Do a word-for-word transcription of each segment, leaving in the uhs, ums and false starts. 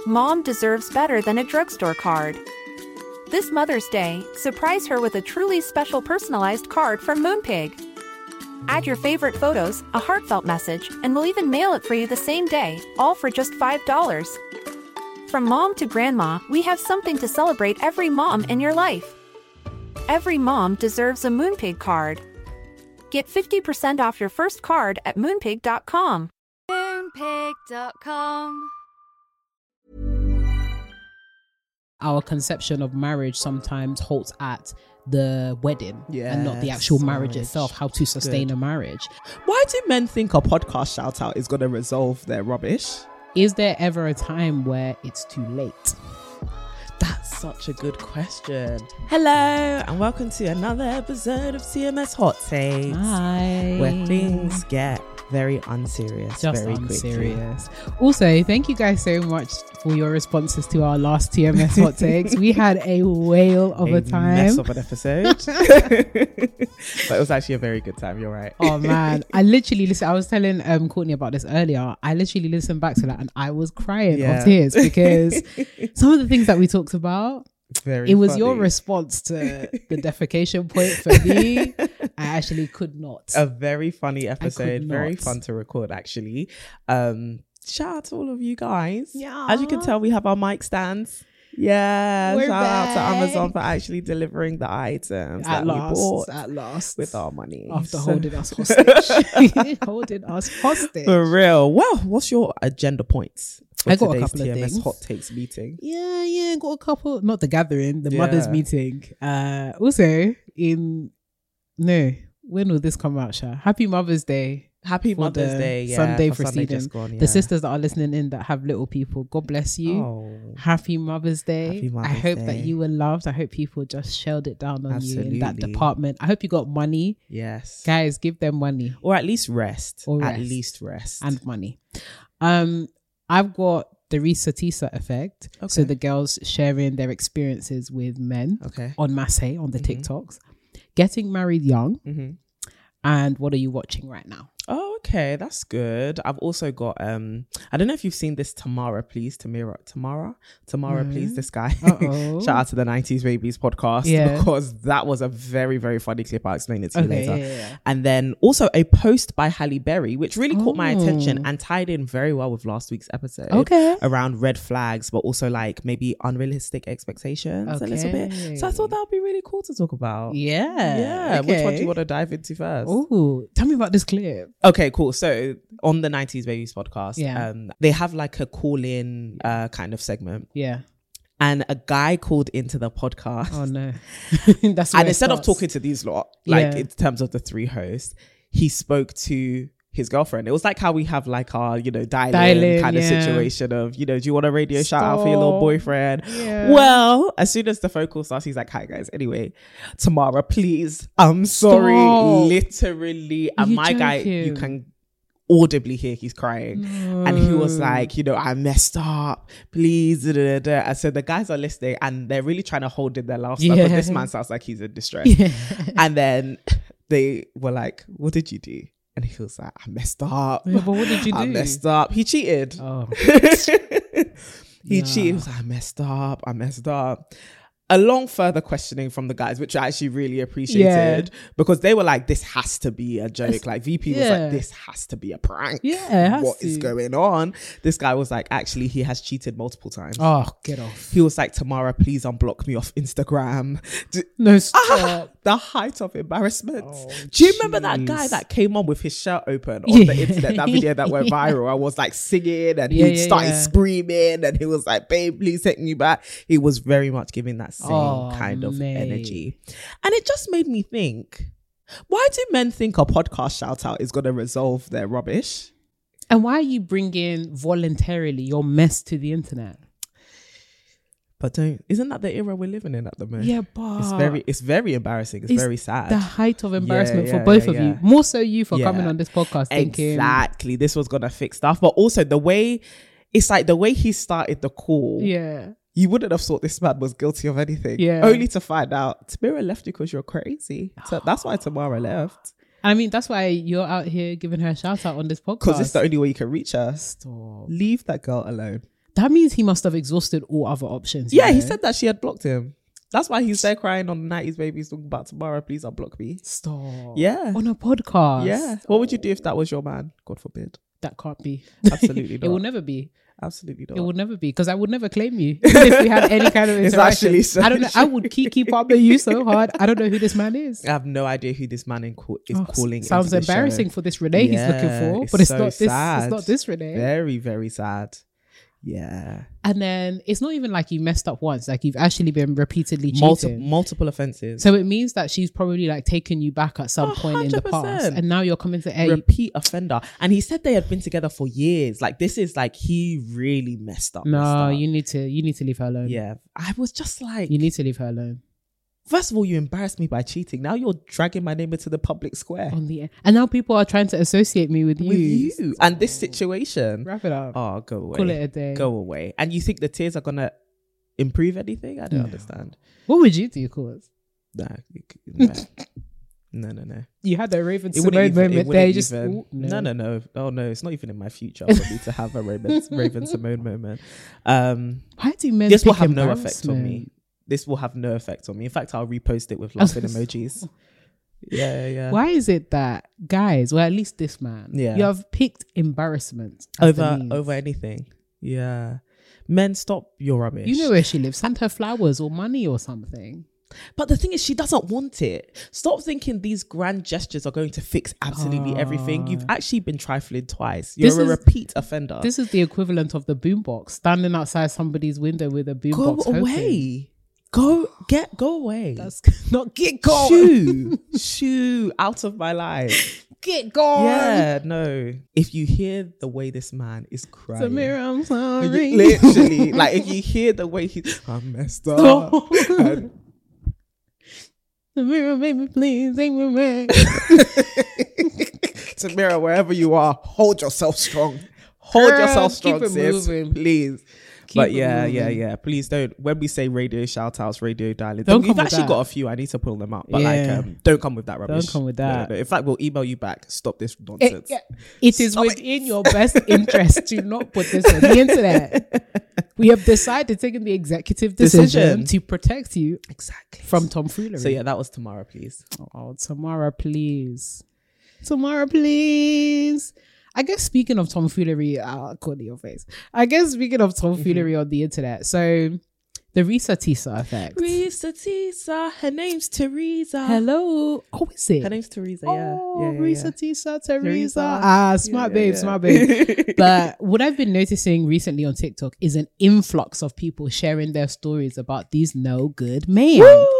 Mom deserves better than a drugstore card. This Mother's Day, surprise her with a truly special personalized card from Moonpig. Add your favorite photos, a heartfelt message, and we'll even mail it for you the same day, all for just five dollars. From mom to grandma, we have something to celebrate every mom in your life. Every mom deserves a Moonpig card. Get fifty percent off your first card at moonpig dot com. moonpig dot com. Our conception of marriage sometimes halts at the wedding Yes, and not the actual marriage marriage. itself, how to sustain Good. a marriage. Why do men think a podcast shout out is going to resolve their rubbish? Is there ever a time where it's too late? That's such a good question. Hello, and welcome to another episode of C M S Hot Takes, Hi. where things get very unserious, Just very unserious. Also, thank you guys so much for your responses to our last T M S Hot Takes. We had a whale of quickly. a, A time. mess of an episode, but it was actually a very good time. You're right. Oh man, I literally listened. I was telling um Courtney about this earlier. I literally listened back to that and I was crying Yeah. of tears because some of the things that we talked about, Very it was funny. your response to the defecation point for me. I actually could not. A very funny episode, very not. fun to record actually. Um, shout out to all of you guys. Yeah. As you can tell, we have our mic stands. Yeah, We're shout out to back. Amazon for actually delivering the items At that we last, bought at last, with our money. after So- holding us hostage, holding us hostage. For real. Well, what's your agenda points for I got a today's couple of T M S things. Hot Takes meeting? Yeah, yeah, got a couple. Not the gathering, the Yeah. mothers meeting. Uh, also in no, when will this come out, Sha? Happy Mother's Day. Happy For Mother's the Day. Yeah, Sunday for Sunday preceding. just gone, yeah. The sisters that are listening in that have little people, God bless you. Oh, Happy Mother's Day. Happy I Mother's hope Day. that you were loved. I hope people just shelled it down on you in that Absolutely. department. I hope you got money. yes. Guys, give them money Or at least rest. Or At rest. least rest. and money. Um, I've got the Risa Tisa effect. So Okay. the girls sharing their experiences with men okay. on Massey, on the Mhm. TikToks, getting married young, Mm-hmm. and what are you watching right now? Oh, okay, that's good. I've also got um I don't know if you've seen this Tamara Please Tamara Tamara Tamara No. Please this guy. Uh-oh. Shout out to the nineties Babies podcast Yeah. because that was a very very funny clip. I'll explain it to you Okay, later. yeah, yeah, yeah. And then also a post by Halle Berry which really caught my Oh. attention and tied in very well with last week's episode. Okay. Around red flags, but also like maybe unrealistic expectations a little bit. So I thought that would be really cool to talk about. Yeah. Yeah. Which one do okay. you want to dive into first? Oh, tell me about this clip. Okay, cool. So on the nineties Babies podcast, Yeah. um, they have like a call-in uh, kind of segment, Yeah. and a guy called into the podcast, Oh no. That's where and it instead of starts. talking to these lot, like Yeah. in terms of the three hosts, he spoke to his girlfriend. It was like how we have like our, you know, dial-in, Dial-in, kind of yeah. situation of, you know, do you want a radio shout out for your little Stop. boyfriend? Yeah. Well, as soon as the phone call starts, he's like, hi guys. Anyway, Tamara, please. I'm sorry. Stop. Literally. And You my guy, you joking? can audibly hear he's crying. And he was like, you know, I messed up. Please. Da, da, da. And so the guys are listening and they're really trying to hold in their laughter. Yeah. But this man sounds like he's in distress. Yeah. And then they were like, what did you do? And he was like, I messed up. Yeah, but what did you I do? messed up. He cheated. Oh. he Nah. cheated. He was like, I messed up. I messed up. Along further questioning from the guys, which I actually really appreciated because they were like, this has to be a joke. Like V P was Yeah. like, this has to be a prank. Yeah, it has What is to. going on? This guy was like, actually, he has cheated multiple times. Oh, get off. He was like, Tamara, please unblock me off Instagram. D- No, Ah, stop. the height of embarrassment. Oh, Do you remember that guy jeez. that came on with his shirt open on the Yeah. internet? That video that went viral. I was like singing and Yeah, he yeah, started yeah. screaming and he was like, babe, please take me back. He was very much giving that same Oh, kind of mate. energy. And it just made me think, why do men think a podcast shout out is going to resolve their rubbish? And why are you bringing voluntarily your mess to the internet? But don't, isn't that the era we're living in at the moment? Yeah, but It's very, it's very embarrassing. It's, It's very sad. the height of embarrassment Yeah, for yeah, both yeah, of you. yeah. More so you for Yeah. coming on this podcast thinking, Exactly. This was going to fix stuff. But also the way, it's like the way he started the call. yeah, You wouldn't have thought this man was guilty of anything. Yeah. Only to find out Tamara left you because you're crazy. So that's why Tamara left. I mean that's why you're out here giving her a shout out on this podcast. Because it's the only way you can reach her. Stop. Leave that girl alone. That means he must have exhausted all other options. Yeah, you he know? said that she had blocked him. That's why he's there crying on the nineties babies talking about tomorrow, please unblock me. Stop. Yeah. On a podcast. Yeah. What would you do if that was your man? God forbid. That can't be. Absolutely not. It will never be. Absolutely not. It would never be, because I would never claim you even if we had any kind of It's interaction. actually so I don't know. I would keep keep up with you so hard. I don't know who this man is. I have no idea who this man in call- is Oh, calling. sounds into the embarrassing show. for this Renee he's Yeah, looking for, it's but it's so not this. sad. It's not this Renee. Very, very sad. Yeah. And then it's not even like you messed up once. Like you've actually been repeatedly cheating. Multiple, multiple offenses. So it means that she's probably like taken you back at some Oh, point in the past, one hundred percent. and now you're coming to air. Repeat offender. And he said they had been together for years. Like this is like he really messed up. messed No, up. you need to. You need to leave her alone. Yeah. I was just like, You need to leave her alone. first of all, you embarrassed me by cheating. Now you're dragging my name into the public square On the and now people are trying to associate me with you. with you and this situation. Wrap it up. Oh, go away. Call it a day. Go away. And you think the tears are gonna improve anything? I don't No. understand. What would you do, cause Nah, you c- no. no, no, no. you had the Raven It wouldn't Simone even, it moment wouldn't there? You just even- ooh, no. no, no, Oh no, it's not even in my future for me to have a Raven, Raven Simone moment. Um, Why do men? this will pick have no effect on me. embarrassment? This will have no effect on me. In fact, I'll repost it with laughing emojis. Yeah, yeah, yeah. Why is it that guys, well, at least this man, Yeah. you have picked embarrassment as the Over means? over anything. Yeah. Men, stop your rubbish. You know where she lives. Send her flowers or money or something. But the thing is, she doesn't want it. Stop thinking these grand gestures are going to fix absolutely everything. You've actually been trifling twice. You're This a is- repeat offender. This is the equivalent of the boombox, standing outside somebody's window with a Go boombox. hoping. away. Go get go away. That's not get gone. Shoo. Shoo out of my life. Get gone. Yeah, no. If you hear the way this man is crying. Samira, I'm sorry. Literally, like if you hear the way he, I messed up. And Samira, baby, please, take me back. Samira, wherever you are, hold yourself strong. Hold Girl, yourself strong, keep it sis. moving. Please. Keep but it yeah, moving. yeah, yeah. Please don't. When we say radio shout outs, radio dialing, Don't we've come with actually that. got a few. I need to pull them out. But like, Yeah. um, don't come with that rubbish. come with No, that. no. In fact, we'll email you back. Stop this It, nonsense. it is Stop it. within your best interest to not put this on the internet. We have decided, taken the executive decision, Decision. to protect you Exactly. from tomfoolery. So yeah, that was Tamara, please. Oh, Tamara, please. Tamara, please. I guess speaking of tomfoolery, I'll call it your face. I guess speaking of tomfoolery on the internet, so the Risa Tisa effect. Risa Tisa, her name's Teresa. Hello. Oh, is it? Her name's Teresa. Oh, Yeah, yeah, yeah, Risa yeah. Tisa, Teresa. Teresa. Ah, smart Yeah, babe, yeah, smart yeah. babe. But what I've been noticing recently on TikTok is an influx of people sharing their stories about these no good men.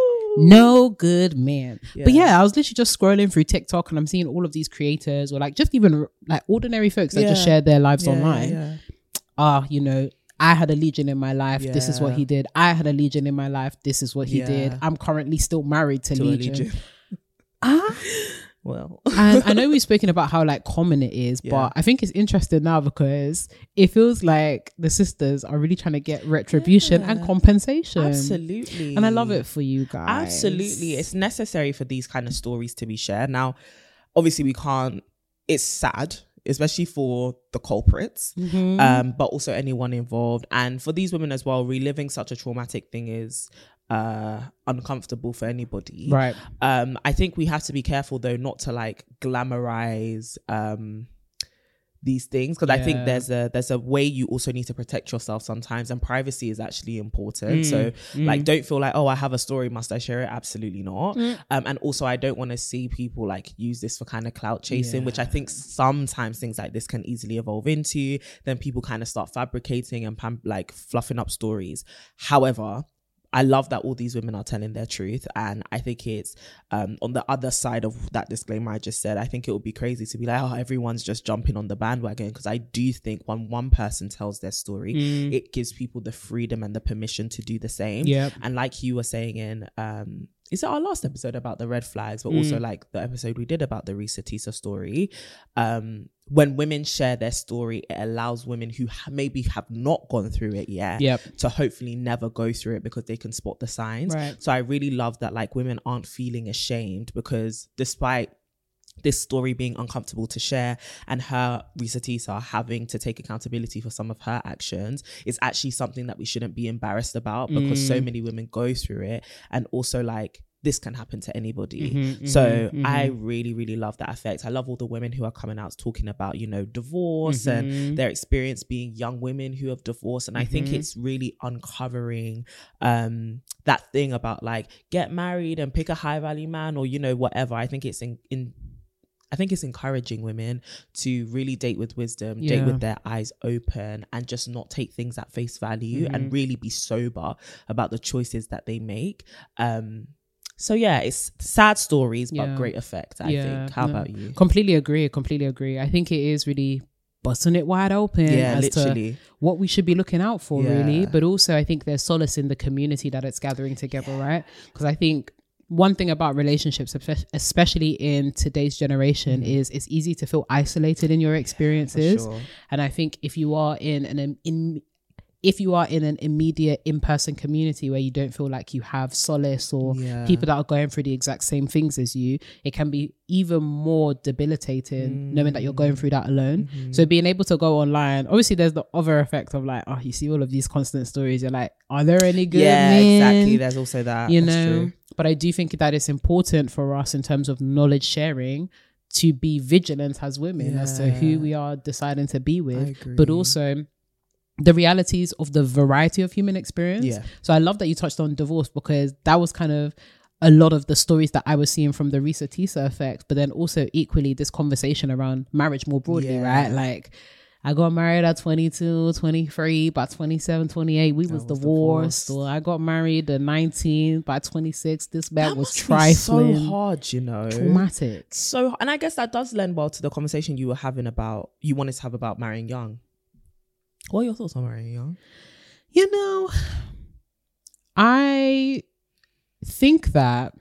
No good man. Yeah. But yeah, I was literally just scrolling through TikTok and I'm seeing all of these creators or like just even like ordinary folks that just Yeah. share their lives Yeah, online. yeah. Ah, you know, I had a legion in my life. This is what Yeah. he did. I had a legion in my life. This is what he Yeah. did. I'm currently still married to, To a legion. legion. Ah. Well, And I know we've spoken about how like common it is, Yeah. but I think it's interesting now because it feels like the sisters are really trying to get retribution and Yeah. compensation. absolutely. And I love it for you guys. Absolutely. It's necessary for these kind of stories to be shared. Now, obviously, we can't, it's sad, especially for the culprits, Mhm. um, but also anyone involved. And for these women as well, reliving such a traumatic thing is uh uncomfortable for anybody. Right. Um, I think we have to be careful though not to like glamorize um these things, because I think Yeah. there's a there's a way you also need to protect yourself sometimes, and privacy is actually important. Mm, So mm. like, don't feel like, oh, I have a story, must I share it? Absolutely not. Mm. Um, and also I don't want to see people like use this for kind of clout chasing, which I Yeah. think sometimes things like this can easily evolve into. Then people kind of start fabricating and pam- like fluffing up stories. However, I love that all these women are telling their truth. And I think it's um, on the other side of that disclaimer I just said, I think it would be crazy to be like, oh, everyone's just jumping on the bandwagon. Because I do think when one person tells their story, Mm. it gives people the freedom and the permission to do the same. Yep. And like you were saying in, um, is it our last episode about the red flags, but also Mm. like the episode we did about the Risa Tisa story, um, when women share their story, it allows women who ha- maybe have not gone through it yet Yep. to hopefully never go through it because they can spot the signs. Right. So I really love that like women aren't feeling ashamed, because despite this story being uncomfortable to share, and her, Risa Tisa, having to take accountability for some of her actions is actually something that we shouldn't be embarrassed about, because mm. so many women go through it. And also, like, this can happen to anybody. Mm-hmm, so mm-hmm, I mm-hmm. really, really love that effect. I love all the women who are coming out talking about, you know, divorce mm-hmm. and their experience being young women who have divorced. And mm-hmm. I think it's really uncovering um, that thing about, like, get married and pick a high value man, or, you know, whatever. I think it's in, in I think it's encouraging women to really date with wisdom, yeah. date with their eyes open, and just not take things at face value mm-hmm. and really be sober about the choices that they make. Um, So yeah, it's sad stories, but yeah. great effect, I yeah, think. How no. about you? Completely agree. Completely agree. I think it is really busting it wide open yeah, as literally. to what we should be looking out for, yeah. really. But also, I think there's solace in the community that it's gathering together, yeah. right? Because I think one thing about relationships, especially in today's generation, mm. is it's easy to feel isolated in your experiences. Sure. And I think if you are in an in if you are in an immediate in-person community where you don't feel like you have solace or yeah. people that are going through the exact same things as you, it can be even more debilitating mm. knowing that you're going through that alone. Mm-hmm. So being able to go online, obviously there's the other effect of like, oh, you see all of these constant stories, you're like, are there any good yeah, men? Exactly. There's also that. You That's know, true. But I do think that it's important for us in terms of knowledge sharing to be vigilant as women yeah. as to who we are deciding to be with, but also the realities of the variety of human experience. Yeah. So I love that you touched on divorce, because that was kind of a lot of the stories that I was seeing from the Risa Tisa effect, but then also equally this conversation around marriage more broadly, yeah. right? Like, I got married at twenty-two, twenty-three, by twenty-seven, twenty-eight, we was, was divorced. Or I got married at nineteen, by twenty-six, this man that was trifling. So hard, you know. Traumatic. So, and I guess that does lend well to the conversation you were having about, you wanted to have about marrying young. What are your thoughts on marrying young? You know, I think that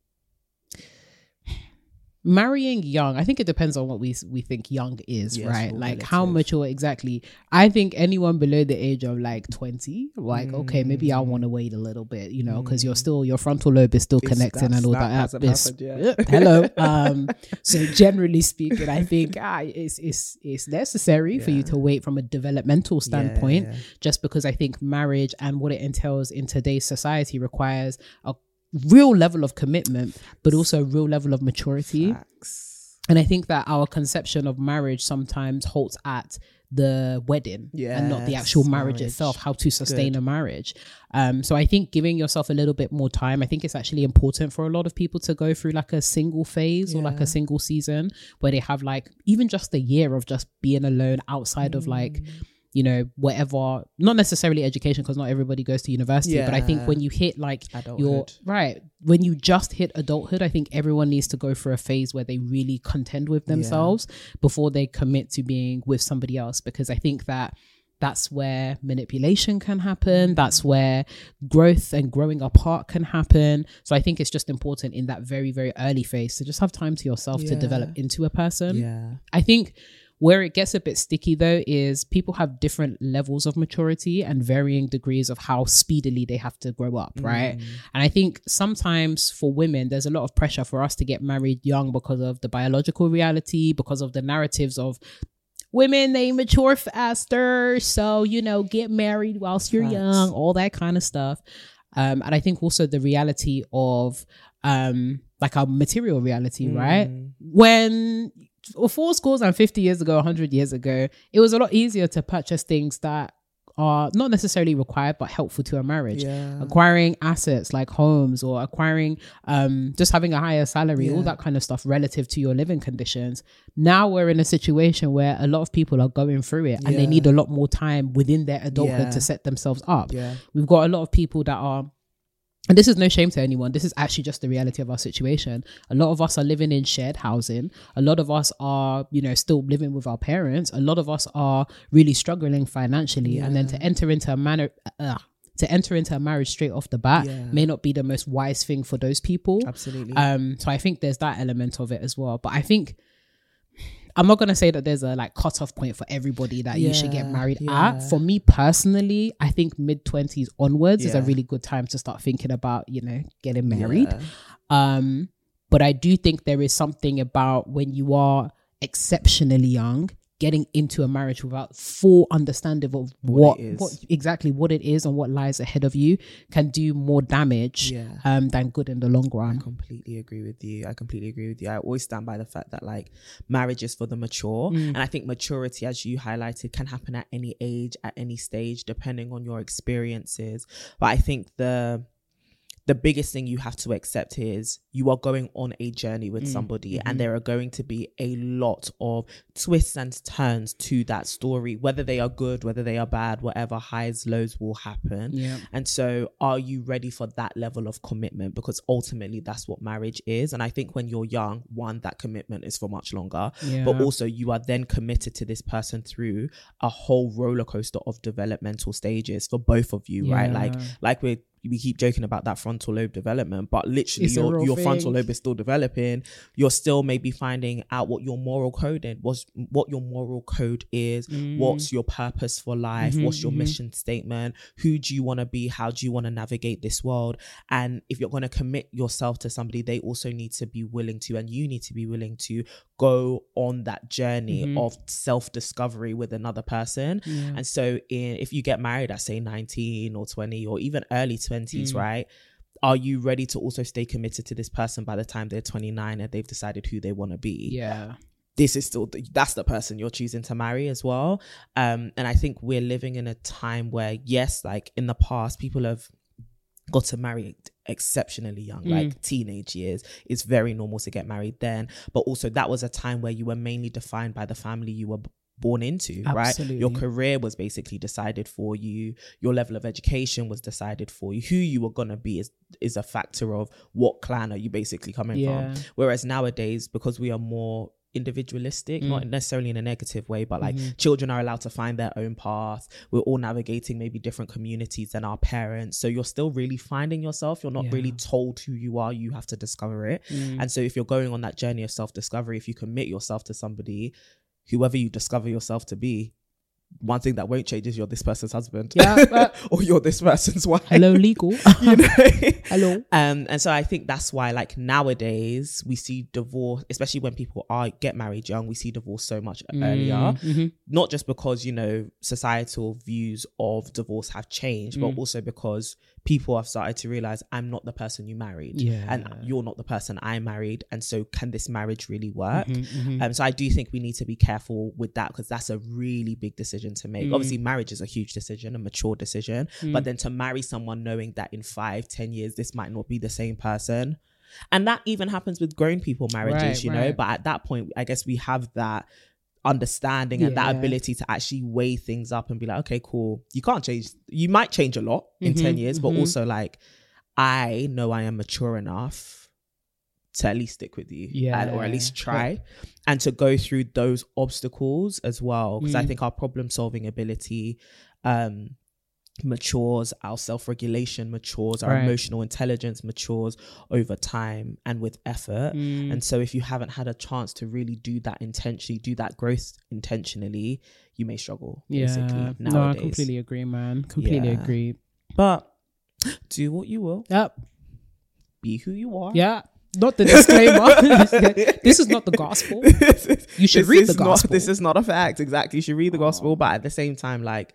marrying young, I think it depends on what we we think young is, yes, right? Like relative. How mature exactly. I think anyone below the age of like twenty, like, mm. okay, maybe I want to wait a little bit, you know, because mm. you're still, your frontal lobe is still it's, connecting and all that. that it's, yeah. Hello. Um, so generally speaking, I think ah, it's, it's, it's necessary yeah. for you to wait from a developmental standpoint, yeah, yeah. just because I think marriage and what it entails in today's society requires a real level of commitment, but also a real level of maturity. Facts. And I think that our conception of marriage sometimes halts at the wedding yes, and not the actual marriage, marriage. itself, how to sustain Good. a marriage. Um, so I think giving yourself a little bit more time, I think it's actually important for a lot of people to go through like a single phase yeah. or like a single season where they have like even just a year of just being alone outside mm. of like, you know, whatever, not necessarily education, because not everybody goes to university, yeah. but I think when you hit like adulthood. your, right, when you just hit adulthood, I think everyone needs to go through a phase where they really contend with themselves yeah. before they commit to being with somebody else, because I think that that's where manipulation can happen. That's where growth and growing apart can happen. So I think it's just important in that very, very early phase to just have time to yourself yeah. to develop into a person. Yeah. I think where it gets a bit sticky though is people have different levels of maturity and varying degrees of how speedily they have to grow up, right? Mm. And I think sometimes for women, there's a lot of pressure for us to get married young because of the biological reality, because of the narratives of women, they mature faster. So, you know, get married whilst you're Facts. young, all that kind of stuff. Um, and I think also the reality of um, like our material reality, mm. right? When four scores and fifty years ago, one hundred years ago, it was a lot easier to purchase things that are not necessarily required but helpful to a marriage. Yeah. Acquiring assets like homes, or acquiring um just having a higher salary, yeah. all that kind of stuff relative to your living conditions. Now we're in a situation where a lot of people are going through it and yeah. they need a lot more time within their adulthood yeah. to set themselves up. Yeah. We've got a lot of people that are, and this is no shame to anyone, this is actually just the reality of our situation. A lot of us are living in shared housing. A lot of us are, you know, still living with our parents. A lot of us are really struggling financially. Yeah. And then to enter into a manner, uh, to enter into a marriage straight off the bat yeah. may not be the most wise thing for those people. Absolutely. Um, so I think there's that element of it as well. But I think, I'm not going to say that there's a like cutoff point for everybody that yeah, you should get married yeah. at. For me personally, I think mid twenties onwards yeah. is a really good time to start thinking about, you know, getting married. Yeah. Um, But I do think there is something about when you are exceptionally young, getting into a marriage without full understanding of what, What it is. what exactly what it is and what lies ahead of you can do more damage Yeah. um, than good in the long I run. completely agree with you. I completely agree with you. I always stand by the fact that like marriage is for the mature. Mm. And I think maturity, as you highlighted, can happen at any age, at any stage, depending on your experiences. But I think the the biggest thing you have to accept is you are going on a journey with Mm, somebody, mhm. and there are going to be a lot of twists and turns to that story, whether they are good, whether they are bad, whatever, highs, lows will happen. Yeah. And so are you ready for that level of commitment? Because ultimately that's what marriage is. And I think when you're young, one, that commitment is for much longer, Yeah. but also you are then committed to this person through a whole roller coaster of developmental stages for both of you, right? Like, Yeah. like we we keep joking about that frontal lobe development, but literally It's a your, real your thing. frontal lobe is still developing. You're still maybe finding out what your moral code is, what's, what your moral code is, Mm. what's your purpose for life, Mhm, what's your mhm. mission statement, who do you want to be, how do you want to navigate this world. And if you're going to commit yourself to somebody, they also need to be willing to, and you need to be willing to go on that journey Mhm. of self-discovery with another person. Yeah. And so in, if you get married at say nineteen or twenty or even early twenties, Mm. right, are you ready to also stay committed to this person by the time they're twenty-nine and they've decided who they want to be? Yeah. This is still the, that's the person you're choosing to marry as well. Um and I think we're living in a time where, yes, like in the past, people have got to marry exceptionally young, Mm. like teenage years. It's very normal to get married then, but also that was a time where you were mainly defined by the family you were b- born into, Absolutely. right? Your career was basically decided for you. Your level of education was decided for you. Who you were gonna be is is a factor of what clan are you basically coming Yeah. from. Whereas nowadays, because we are more individualistic, Mm. not necessarily in a negative way, but like Mhm. children are allowed to find their own path. We're all navigating maybe different communities than our parents, so you're still really finding yourself. You're not Yeah. really told who you are. You have to discover it. Mm. And so if you're going on that journey of self-discovery, if you commit yourself to somebody, whoever you discover yourself to be, one thing that won't change is you're this person's husband. Yeah, but- or you're this person's wife. Hello, legal. You know? Hello. Um, and so I think that's why, like, nowadays we see divorce, especially when people are get married young, we see divorce so much earlier. Mhm. Not just because, you know, societal views of divorce have changed, Mm. but also because people have started to realize I'm not the person you married, Yeah. and you're not the person I married, and so can this marriage really work? Mhm, mhm. Um, so I do think we need to be careful with that, because that's a really big decision to make. Mm. Obviously, marriage is a huge decision, a mature decision, Mm. but then to marry someone knowing that in five, ten years, this might not be the same person. And that even happens with grown people marriages, Right, you know, right. but at that point, I guess we have that understanding and that Yeah. ability to actually weigh things up and be like, okay, cool. You can't change. You might change a lot in Mhm, ten years, but mhm. also like, I know I am mature enough to at least stick with you, Yeah. and, or at least try, and to go through those obstacles as well. Because I Mm. think our problem solving ability um, matures, our self-regulation matures, our Right. emotional intelligence matures over time and with effort. Mm. And so if you haven't had a chance to really do that intentionally, do that growth intentionally, you may struggle, basically, Yeah. nowadays. No, I completely agree, man. Completely Yeah. agree. But do what you will, Yep. be who you are. Yeah. Not the disclaimer. This is not the gospel. You should This read is the not- gospel. this is not a fact. Exactly. You should read the gospel, but at the same time, like,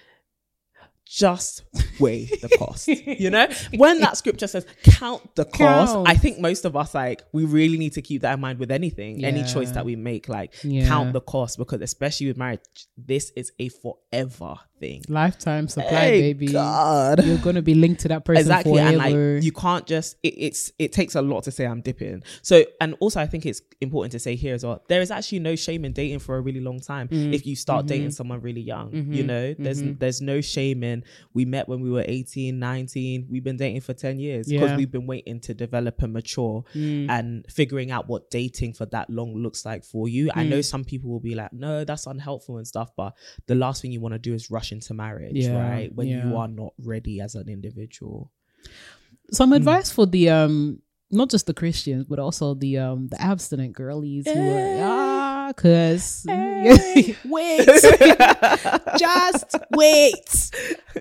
just weigh the cost. You know, when that scripture says count the cost, Count. I think most of us, like, we really need to keep that in mind with anything, any Yeah. choice that we make, like, Yeah. count the cost, because especially with marriage, this is a forever thing. Lifetime supply, Hey, baby. God. You're gonna be linked to that person Exactly. forever. And like, you can't just it, it's it takes a lot to say I'm dipping. So, and also I think it's important to say here as well, there is actually no shame in dating for a really long time. Mm. If you start Mhm. dating someone really young, Mhm. you know, there's Mhm. there's no shame in, we met when we were eighteen, nineteen, we've been dating for ten years, because Yeah. we've been waiting to develop and mature Mm. and figuring out what dating for that long looks like for you. I Mm. know some people will be like, no, that's unhelpful and stuff, but the last thing you want to do is rush into marriage, Yeah, right? When yeah. you are not ready as an individual. Some advice for the um not just the Christians, but also the um the abstinent girlies who are ah, cause wait, just wait.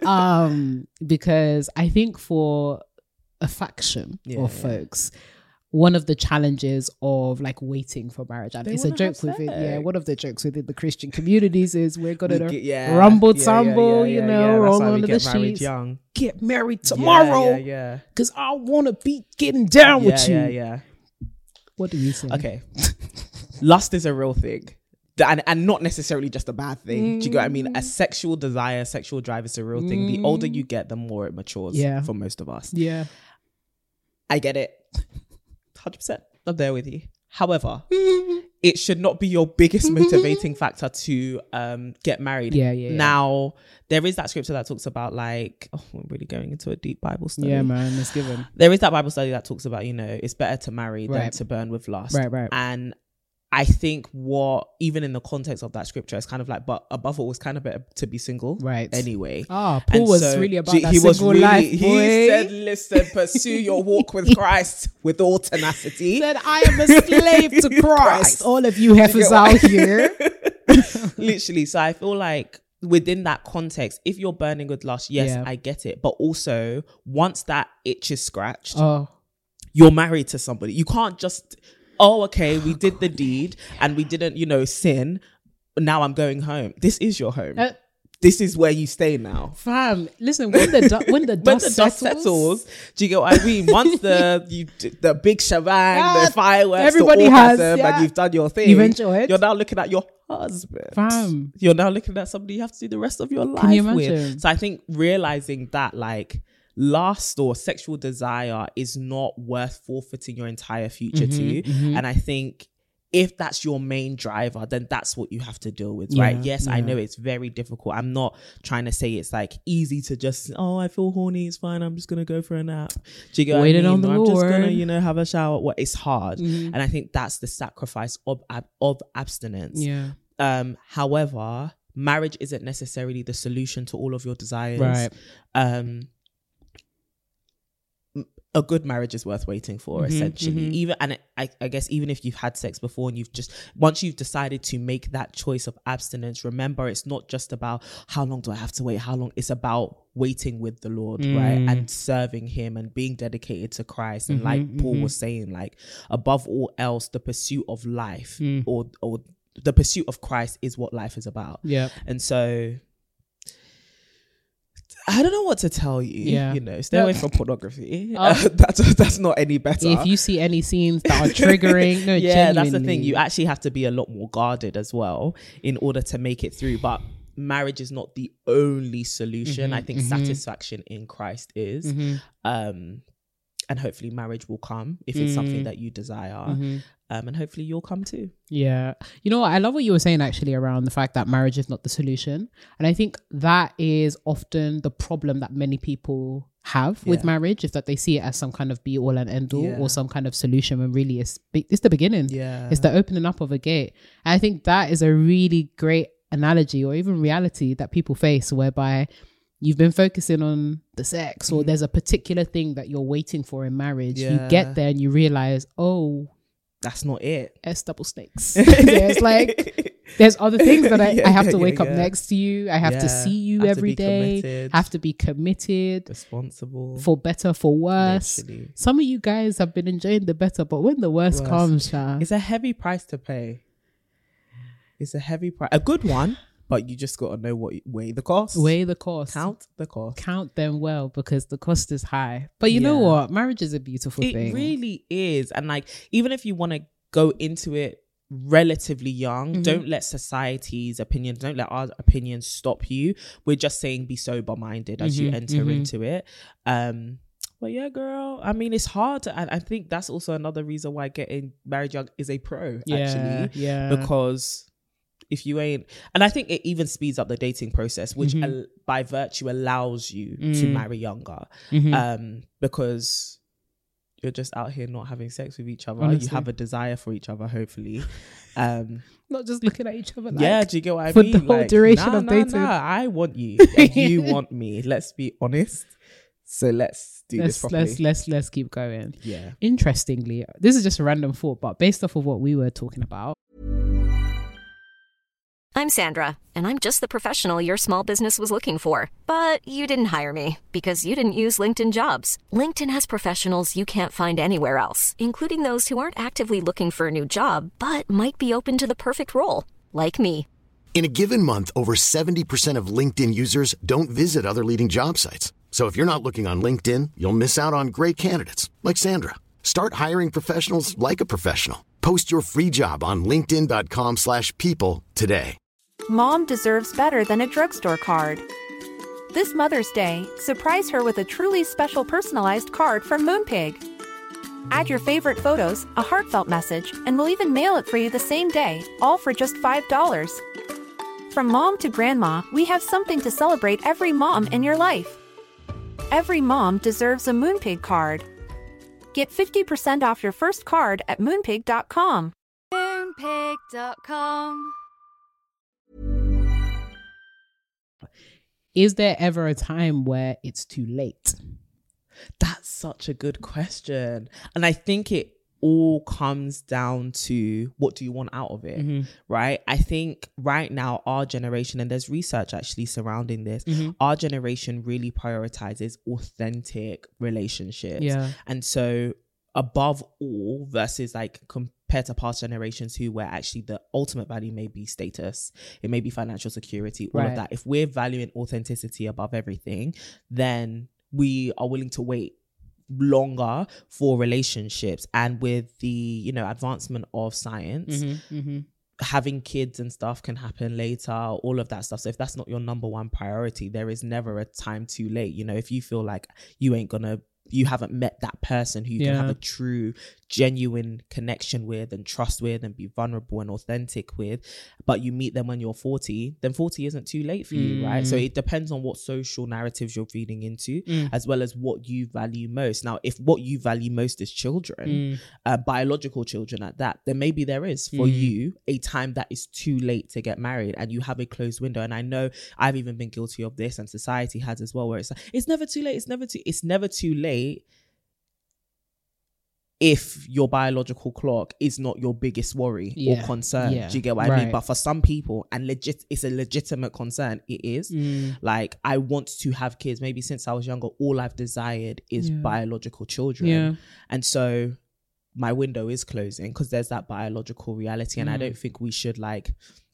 Um, because I think for a faction Yeah, of yeah. folks, one of the challenges of like waiting for marriage, and They it's a wanna joke have within yeah sex. one of the jokes within the Christian communities is we're gonna We get- yeah, rumble yeah, tumble, yeah, you yeah, know, yeah. That's roll why we under the get married sheets, young. get married Yeah, tomorrow Yeah, yeah, because I want to be getting down yeah, with you. yeah, yeah. What do you say? Okay. Lust is a real thing. And, and not necessarily just a bad thing. Do you get what I mean? A sexual desire, sexual drive is a real thing. The older you get, the more it matures Yeah. for most of us. Yeah. I get it. one hundred percent. I'm there with you. However, it should not be your biggest motivating factor to um, get married. Yeah, yeah, yeah. Now, there is that scripture that talks about like, oh, we're really going into a deep Bible study. Yeah, man, it's given. There is that Bible study that talks about, you know, it's better to marry than Right. to burn with lust. Right, right. And I think what, even in the context of that scripture, it's kind of like, but above all, it's kind of better to be single. Right. Anyway. Ah, Paul And was so really about G- that he was single really, life, He boy. said, listen, pursue your walk with Christ with all tenacity. Said, I am a slave to Christ. Christ. All of you heifers get what out here. Literally. So I feel like within that context, if you're burning with lust, yes, Yeah. I get it. But also, once that itch is scratched, Oh, you're married to somebody. You can't just, oh, okay, we did the deed and we didn't, you know, sin. Now I'm going home. This is your home. uh, This is where you stay now. fam. Listen, when the du- when the When dust, the dust settles, settles, do you get what I mean? Once the you the big shebang, Yeah, the fireworks, everybody the has, orgasm, yeah. and you've done your thing. You've enjoyed. You're now looking at your husband. Fam. You're now looking at somebody you have to do the rest of your life Can you with. imagine? So I think realizing that like lust or sexual desire is not worth forfeiting your entire future to. mhm. And I think if that's your main driver, then that's what you have to deal with, Yeah, right? Yes, I yeah. know it's very difficult. I'm not trying to say it's like easy to just, oh, I feel horny, it's fine, I'm just gonna go for a nap. Do you get Waiting what I on mean? the I'm just gonna, Lord. you know, have a shower. What it's hard. Mhm. And I think that's the sacrifice of ab- of abstinence. Yeah. Um, however, marriage isn't necessarily the solution to all of your desires. Right. Um, a good marriage is worth waiting for, Mhm, essentially. mhm. Even and I, I guess even if you've had sex before and you've just once you've decided to make that choice of abstinence, remember it's not just about how long do I have to wait, how long. It's about waiting with the Lord, Mm. right, and serving Him and being dedicated to Christ. And like Mhm, Paul mhm. was saying, like above all else, the pursuit of life Mm. or or the pursuit of Christ is what life is about. Yeah. And so I don't know what to tell you. Yeah. You know, stay No. away from pornography. Oh. Uh, that's that's not any better. If you see any scenes that are triggering, no, yeah, that's the thing. genuinely. You actually have to be a lot more guarded as well in order to make it through. But marriage is not the only solution. Mhm, I think mhm. satisfaction in Christ is. Mhm, Um, and hopefully marriage will come if it's something Mm. that you desire. mhm. Um, and hopefully you'll come too. Yeah. You know what? I love what you were saying actually around the fact that marriage is not the solution. And I think that is often the problem that many people have with Yeah. marriage, is that they see it as some kind of be all and end all Yeah. or some kind of solution, when really it's, be- it's the beginning. Yeah. It's the opening up of a gate. And I think that is a really great analogy or even reality that people face, whereby you've been focusing on the sex or Mhm. there's a particular thing that you're waiting for in marriage. You Yeah. get there and you realize, oh, That's not it. S double snakes. Yeah, it's like there's other things that I, Yeah, I have yeah, to yeah, wake up yeah. next to you. I have to Yeah. see you Have to every be day. committed. Have to be committed, Responsible. for better, for worse. Literally. Some of you guys have been enjoying the better, but when the worst Worse. comes, Sha, It's a heavy price to pay. It's a heavy price. A good one, but you just got to know what weigh the cost. weigh the cost. Count the cost. Count them well, because the cost is high. But you know Yeah. what? Marriage is a beautiful It thing. really is. And like, even if you want to go into it relatively young, Mhm. don't let society's opinions, don't let our opinions stop you. We're just saying be sober minded as you Mhm, enter mhm. into it. Um, but yeah, girl, I mean, it's hard to, and I think that's also another reason why getting married young is a pro, yeah, actually. yeah. Because if you ain't, and I think it even speeds up the dating process, which Mhm. al- by virtue allows you to Mm. marry younger. Mhm. Um, because you're just out here not having sex with each other. Honestly. You have a desire for each other, hopefully. Um, Not just looking at each other like, yeah, do you get what I for mean? the whole Like, duration nah, of nah, dating. Nah, I want you, and you want me. Let's be honest. So let's do this let's, properly. let's, let's, let's keep going. yeah. Interestingly, this is just a random thought, but based off of what we were talking about, I'm Sandra, and I'm just the professional your small business was looking for. But you didn't hire me because you didn't use LinkedIn Jobs. LinkedIn has professionals you can't find anywhere else, including those who aren't actively looking for a new job, but might be open to the perfect role, like me. In a given month, over seventy percent of LinkedIn users don't visit other leading job sites. So if you're not looking on LinkedIn, you'll miss out on great candidates like Sandra. Start hiring professionals like a professional. Post your free job on linkedin.com slash people today. Mom deserves better than a drugstore card. This Mother's Day, surprise her with a truly special personalized card from Moonpig. Add your favorite photos, a heartfelt message, and we'll even mail it for you the same day, all for just five dollars. From mom to grandma, we have something to celebrate every mom in your life. Every mom deserves a Moonpig card. Get fifty percent off your first card at moonpig dot com. Moonpig dot com. Is there ever a time where it's too late? That's such a good question. And I think it all comes down to what do you want out of it, mm-hmm. right? I think right now our generation, and there's research actually surrounding this, mm-hmm. our generation really prioritizes authentic relationships. Yeah. And so above all, versus like compared to past generations who where actually the ultimate value may be status, it may be financial security, all right. of that. If we're valuing authenticity above everything, then we are willing to wait longer for relationships. And with the, you know, advancement of science, mm-hmm, mm-hmm. having kids and stuff can happen later, all of that stuff. So if that's not your number one priority, there is never a time too late. You know, if you feel like you ain't gonna, you haven't met that person who you yeah. can have a true, genuine connection with and trust with and be vulnerable and authentic with, but you meet them when you're forty, then forty isn't too late for mm. you, right? So it depends on what social narratives you're feeding into, mm. as well as what you value most. Now, if what you value most is children, mm. uh, biological children at that, then maybe there is for mm. you a time that is too late to get married and you have a closed window. And I know I've even been guilty of this, and society has as well, where it's like, it's never too late, it's never too, it's never too late if your biological clock is not your biggest worry yeah. or concern. Yeah. Do you get what right. I mean? But for some people, and legit, it's a legitimate concern, it is. Mm. Like, I want to have kids. Maybe since I was younger, all I've desired is yeah. biological children. Yeah. And so my window is closing because there's that biological reality. And mm. I don't think we should like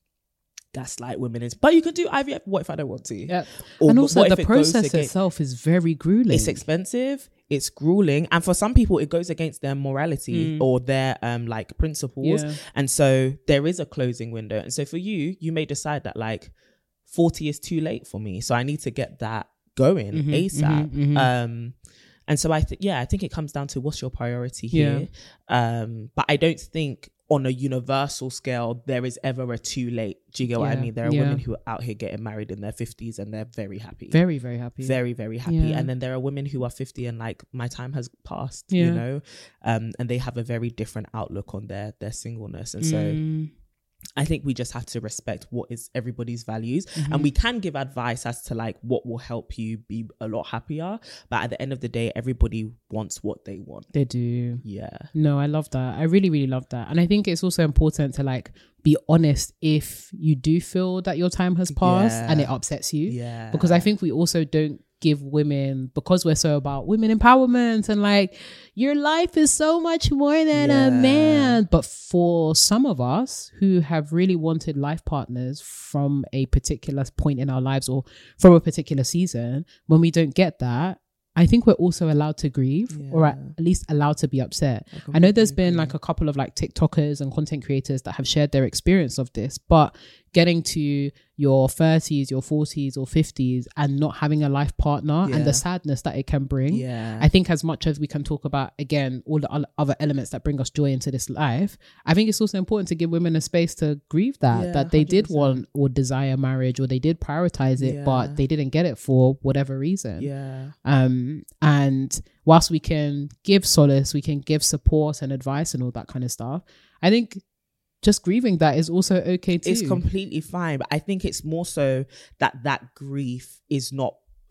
gaslight women is, but you can do I V F. What if I don't want to? Yeah. Or and also the process itself is very grueling. It's expensive, it's grueling, and for some people it goes against their morality mm. or their um like principles. Yeah. And so there is a closing window. And so for you, you may decide that like forty is too late for me, so I need to get that going mm-hmm, ASAP. Mm-hmm, mm-hmm. Um and so I think yeah, I think it comes down to what's your priority here. Yeah. Um but I don't think on a universal scale, there is ever a too late. Do you get yeah. what I mean? There are yeah. women who are out here getting married in their fifties and they're very happy. Very, very happy. Very, very happy. Yeah. And then there are women who are fifty and like, my time has passed, yeah. you know? Um, and they have a very different outlook on their, their singleness. And so mm. I think we just have to respect what is everybody's values, mm-hmm. and we can give advice as to like what will help you be a lot happier. But at the end of the day, everybody wants what they want. They do. Yeah. No, I love that. I really, really love that. And I think it's also important to like be honest if you do feel that your time has passed yeah. and it upsets you. Yeah. Because I think we also don't give women, because we're so about women empowerment and like your life is so much more than yeah. a man, but for some of us who have really wanted life partners from a particular point in our lives or from a particular season, when we don't get that, I think we're also allowed to grieve yeah. or at least allowed to be upset. I, I know there's been like a couple of like TikTokers and content creators that have shared their experience of this, but getting to your thirties, your forties or fifties and not having a life partner yeah. and the sadness that it can bring. Yeah. I think as much as we can talk about, again, all the other elements that bring us joy into this life, I think it's also important to give women a space to grieve that, yeah, that they one hundred percent did want or desire marriage or they did prioritize it, yeah. but they didn't get it for whatever reason. Yeah. Um, and whilst we can give solace, we can give support and advice and all that kind of stuff, I think just grieving that is also okay too. It's completely fine. But I think it's more so that that grief is not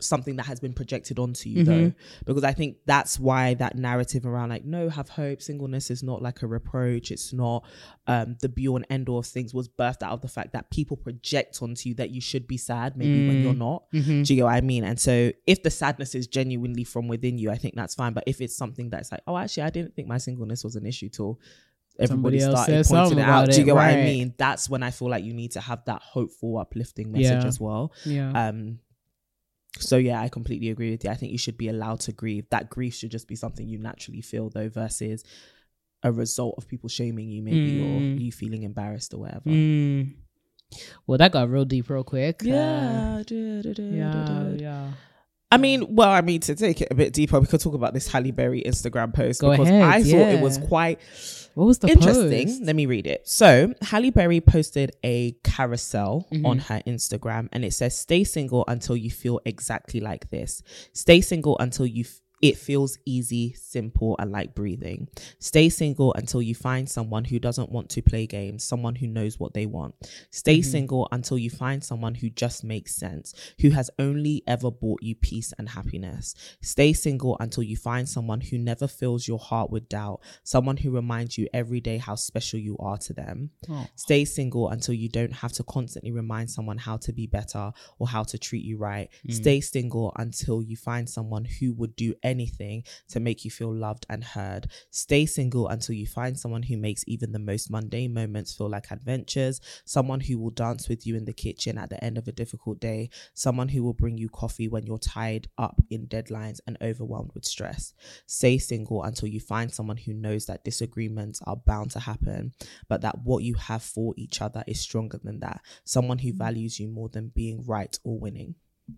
something that has been projected onto you Mm-hmm. though, because I think that's why that narrative around like, no, have hope, singleness is not like a reproach, it's not um the be all and end all of things, was birthed out of the fact that people project onto you that you should be sad maybe Mm. when you're not. Mm-hmm. Do you get what I mean? And so if the sadness is genuinely from within you, I think that's fine. But if it's something that's like, oh, actually I didn't think my singleness was an issue till everybody Somebody else started said pointing something it out. about Do you it, get what I right. mean? That's when I feel like you need to have that hopeful, uplifting message Yeah. as well. Yeah. Um, so yeah, I completely agree with you. I think you should be allowed to grieve. That grief should just be something you naturally feel though, versus a result of people shaming you maybe Mm. or you feeling embarrassed or whatever. Mm. Well, that got real deep real quick. Uh, Yeah, da, da, da, yeah, da, da. yeah. I mean, well, I mean, to take it a bit deeper, we could talk about this Halle Berry Instagram post Go because ahead, I thought it was yeah. quite What was the interesting. post? Let me read it. So Halle Berry posted a carousel Mm-hmm. on her Instagram and it says, stay single until you feel exactly like this. Stay single until you f- it feels easy, simple, and like breathing. Stay single until you find someone who doesn't want to play games, someone who knows what they want. Stay Mm-hmm. single until you find someone who just makes sense, who has only ever brought you peace and happiness. Stay single until you find someone who never fills your heart with doubt, someone who reminds you every day how special you are to them. Oh. Stay single until you don't have to constantly remind someone how to be better or how to treat you right. Mm. Stay single until you find someone who would do anything to make you feel loved and heard. Stay single until you find someone who makes even the most mundane moments feel like adventures, someone who will dance with you in the kitchen at the end of a difficult day, someone who will bring you coffee when you're tied up in deadlines and overwhelmed with stress. Stay single until you find someone who knows that disagreements are bound to happen, but that what you have for each other is stronger than that. Someone who values you more than being right or winning.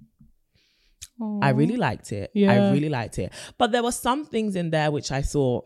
I really liked it. Yeah. I really liked it. But there were some things in there which I thought,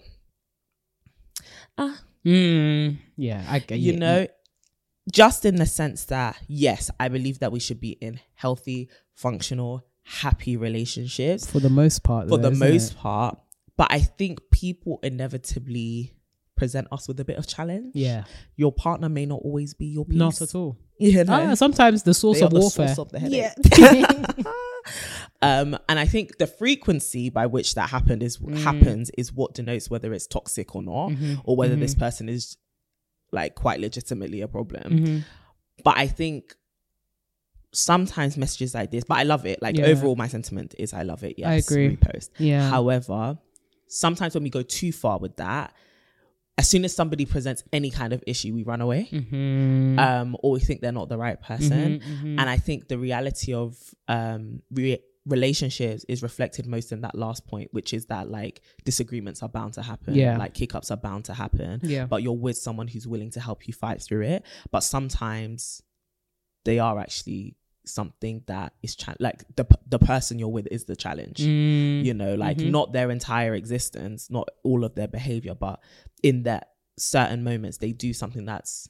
ah, Mm, yeah, I get you yeah, know, just in the sense that, yes, I believe that we should be in healthy, functional, happy relationships for the most part. for though, the isn't most it? part. But I think people inevitably present us with a bit of challenge. Yeah, Your partner may not always be your peace. not at all. You know? Ah, sometimes the source They of are the warfare. source of the headache. Yeah. um, and I think the frequency by which that happened is Mm. happens is what denotes whether it's toxic or not, Mm-hmm. or whether this person is like quite legitimately a problem. Mm-hmm. But I think sometimes messages like this, but I love it. Like Yeah. overall, my sentiment is I love it. Yes, I agree. Repost. Yeah. However, sometimes when we go too far with that, as soon as somebody presents any kind of issue, we run away. Mm-hmm. Um, or we think they're not the right person. Mhm, mhm. And I think the reality of um re- relationships is reflected most in that last point, which is that like disagreements are bound to happen. Yeah. Like hiccups are bound to happen. Yeah. But you're with someone who's willing to help you fight through it. But sometimes they are actually something that is cha- like the the person you're with is the challenge. Mm. You know, like Mhm. not their entire existence, not all of their behavior, but in that certain moments they do something that's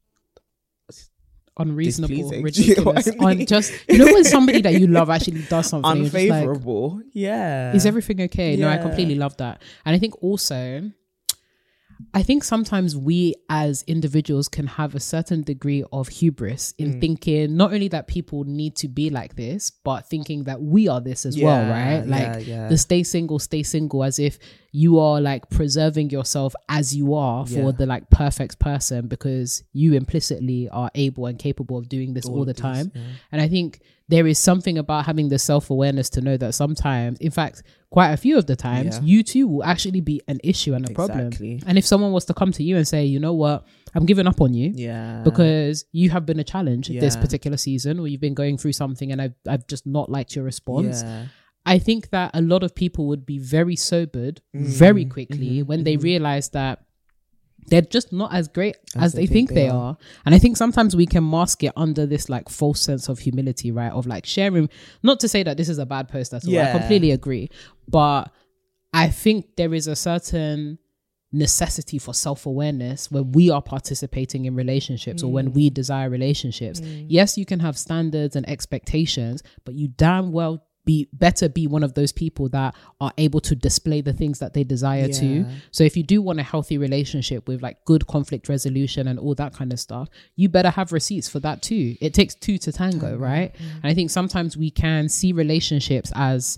Unreasonable, displeasing. Do you know what ridiculous, I mean? unjust. You know when somebody that you love actually does something, you're just like, unfavorable. Yeah. is everything okay? No, I Yeah. completely love that. And I think also, I think sometimes we as individuals can have a certain degree of hubris in Mm. thinking not only that people need to be like this, but thinking that we are this as well, Yeah, right? Like yeah, yeah. the stay single, stay single, as if you are like preserving yourself as you are for Yeah. the like perfect person because you implicitly are able and capable of doing this all, All the of these, time. yeah. And I think there is something about having the self-awareness to know that sometimes, in fact, quite a few of the times, Yeah. you too will actually be an issue and a problem. Exactly. And if someone was to come to you and say, you know what, I'm giving up on you Yeah. because you have been a challenge this Yeah. particular season, or you've been going through something and I've, I've just not liked your response. Yeah. I think that a lot of people would be very sobered very Mm. quickly Mm-hmm. when they realize that they're just not as great as, they, think, they are. are. And I think sometimes we can mask it under this like false sense of humility, right? Of like sharing, not to say that this is a bad post at all. I Yeah. completely agree. But I think there is a certain necessity for self-awareness when we are participating in relationships or when we desire relationships. Yes, you can have standards and expectations, but you damn well be better be one of those people that are able to display the things that they desire Yeah. to. So if you do want a healthy relationship with like good conflict resolution and all that kind of stuff, you better have receipts for that too. It takes two to tango, right? And I think sometimes we can see relationships as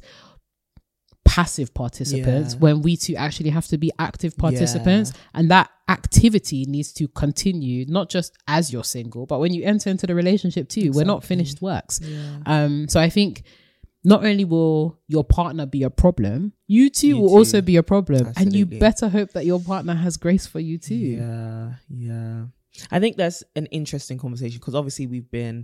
passive participants Yeah. when we two actually have to be active participants, and that activity needs to continue not just as you're single, but when you enter into the relationship too. We're not finished works. Yeah. Um so I think not only will your partner be a problem, you too You will too. also be a problem. And you Absolutely. better hope that your partner has grace for you too. Yeah, yeah. I think that's an interesting conversation because obviously we've been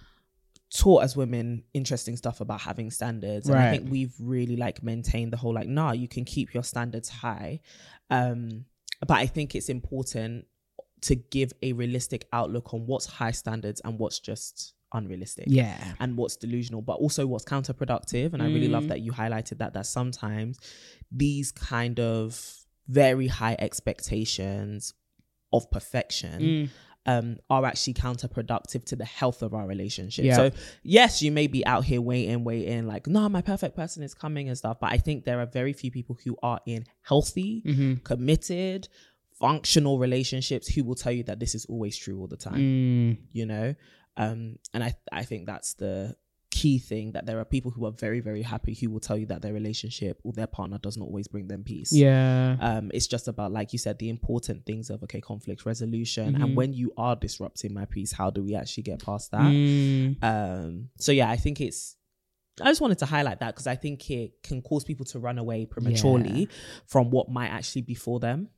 taught as women interesting stuff about having standards, and I Right. think we've really like maintained the whole like, nah, you can keep your standards high. Um, but I think it's important to give a realistic outlook on what's high standards and what's just unrealistic. Yeah. And what's delusional, but also what's counterproductive. And I really love that you highlighted that, that sometimes these kind of very high expectations of perfection um, are actually counterproductive to the health of our relationship. Yeah. So yes, you may be out here waiting, waiting, like, no, my perfect person is coming and stuff. But I think there are very few people who are in healthy, committed, functional relationships who will tell you that this is always true all the time, you know? Um, and I, I think that's the key thing, that there are people who are very, very happy who will tell you that their relationship or their partner does not always bring them peace. Yeah. Um, it's just about, like you said, the important things of, okay, conflict resolution. Mm-hmm. And when you are disrupting my peace, how do we actually get past that? Mm. Um, so yeah, I think it's, I just wanted to highlight that because I think it can cause people to run away prematurely Yeah. from what might actually be for them.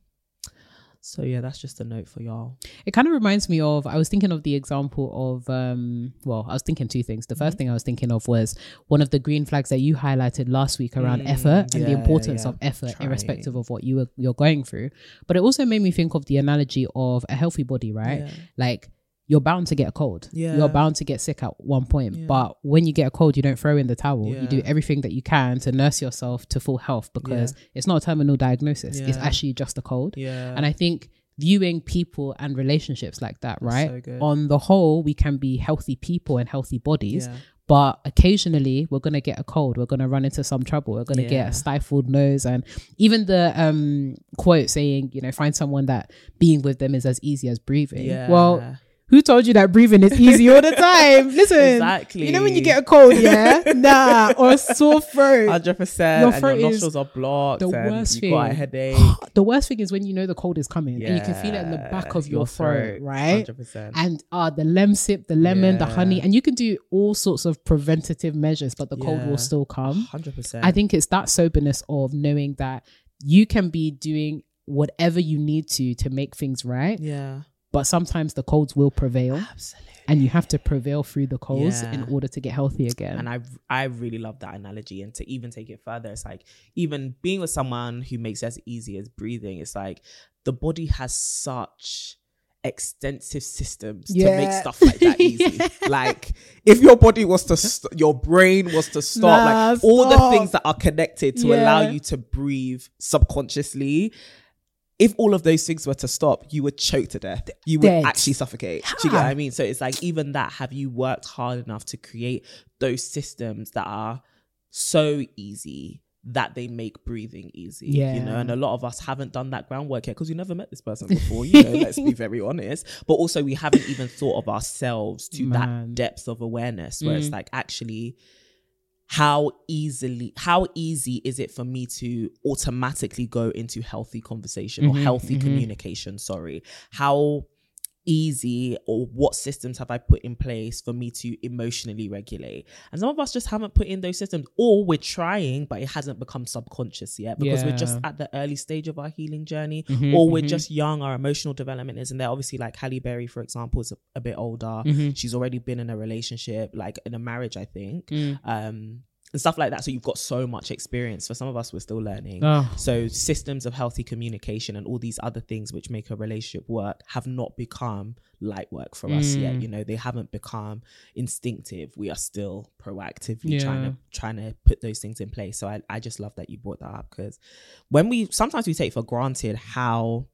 So yeah, that's just a note for y'all. It kind of reminds me of, I was thinking of the example of, um, well, I was thinking two things. The Mm-hmm. first thing I was thinking of was one of the green flags that you highlighted last week around Mm, effort and the yeah, importance yeah. of effort, Trying. irrespective of what you were, you're going through. But it also made me think of the analogy of a healthy body, right? Yeah. Like, you're bound to get a cold. Yeah. You're bound to get sick at one point. Yeah. But when you get a cold, you don't throw in the towel. Yeah. You do everything that you can to nurse yourself to full health, because it's not a terminal diagnosis. It's Yeah. actually just a cold. Yeah. And I think viewing people and relationships like that, right? so good. On the whole, we can be healthy people and healthy bodies. Yeah. But occasionally we're going to get a cold. We're going to run into some trouble. We're going to Yeah. get a stifled nose. And even the um, quote saying, you know, find someone that being with them is as easy as breathing. Yeah. Well, who told you that breathing is easy all the time? Listen, Exactly. you know when you get a cold, yeah? Nah, or a sore throat. Hundred percent. Your And throat your is nostrils are blocked. the and worst you got a thing. headache. The worst thing is when you know the cold is coming and you can feel it in the Yeah, back of your, your throat, throat, right? hundred percent. And uh, the lemsip, the lemon, the Yeah. honey, and you can do all sorts of preventative measures, but the cold Yeah. will still come. Hundred percent. I think it's that soberness of knowing that you can be doing whatever you need to to make things right, Yeah. but sometimes the colds will prevail. Absolutely. And you have to prevail through the colds Yeah. in order to get healthy again. And I I really love that analogy. And to even take it further, it's like even being with someone who makes it as easy as breathing, it's like the body has such extensive systems to make Yeah. stuff like that easy. Like if your body was to st- your brain was to stop, Nah, like all the stop. things that are connected to Yeah. allow you to breathe subconsciously, if all of those things were to stop, you would choke to death. You would Dead. actually suffocate. Do you get what I mean? So it's like, even that, have you worked hard enough to create those systems that are so easy that they make breathing easy? Yeah. You know, and a lot of us haven't done that groundwork yet because we never met this person before, you know, let's be very honest. But also we haven't even thought of ourselves to Man. that depth of awareness where Mm. it's like, actually, how easily how easy is it for me to automatically go into healthy conversation or Mhm, healthy mhm. communication? Sorry. How easy, or what systems have I put in place for me to emotionally regulate? And some of us just haven't put in those systems, or we're trying, but it hasn't become subconscious yet because we're just Yeah. at the early stage of our healing journey, Mhm, or we're mhm. just young, our emotional development isn't there. Obviously, like Halle Berry, for example, is a, a bit older. Mhm. She's already been in a relationship, like in a marriage, I think. Mm. Um, and stuff like that. So you've got so much experience. For some of us, we're still learning. Oh. So systems of healthy communication and all these other things which make a relationship work have not become light work for us yet. Mm. You know, they haven't become instinctive. We are still proactively Yeah. trying to trying to put those things in place. So I, I just love that you brought that up, because when we sometimes we take for granted how